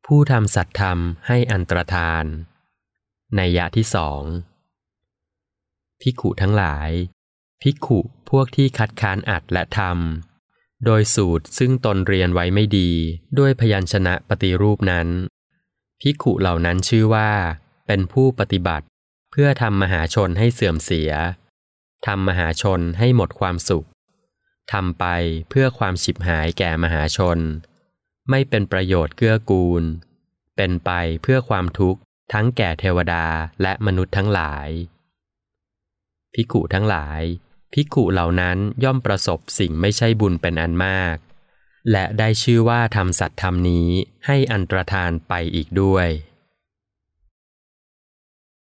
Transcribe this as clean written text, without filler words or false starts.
ผู้ทำสัตย์ธรรมให้อันตรธานนัยยะที่สองภิกขุทั้งหลายภิกขุพวกที่คัดค้านอัตและธรรมโดยสูตรซึ่งตนเรียนไว้ไม่ดีด้วยพยัญชนะปฏิรูปนั้นภิกขุเหล่านั้นชื่อว่าเป็นผู้ปฏิบัติเพื่อทำมหาชนให้เสื่อมเสียทำมหาชนให้หมดความสุขทำไปเพื่อความฉิบหายแก่มหาชนไม่เป็นประโยชน์เกื้อกูลเป็นไปเพื่อความทุกข์ทั้งแก่เทวดาและมนุษย์ทั้งหลายภิกขุทั้งหลายภิกขุเหล่านั้นย่อมประสบสิ่งไม่ใช่บุญเป็นอันมากและได้ชื่อว่าทำสัตย์ธรรมนี้ให้อันตรธานไปอีกด้วย